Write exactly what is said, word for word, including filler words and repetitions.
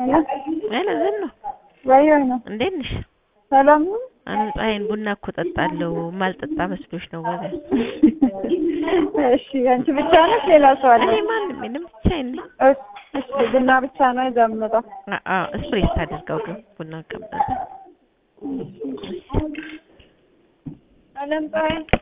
አለ ዘን ነው ወይ ነው እንዴት ነሽ? ሰላም ነው። አነ ፀሐይን ቡና እኮ ጠጣለሁ ማልጠጣ መስሎሽ ነው ወደ እሺ አንቺ ብቻ ነሽ ሌላ ሰው አለ? እኔ ማንም ምንም ብቻዬን ነኝ። እሺ ቡና ብቻ ነው የዘመጣው? አአ ስፕሬስ አድርገው ግን ቡና ቀምጠታ አለም ፀሐይ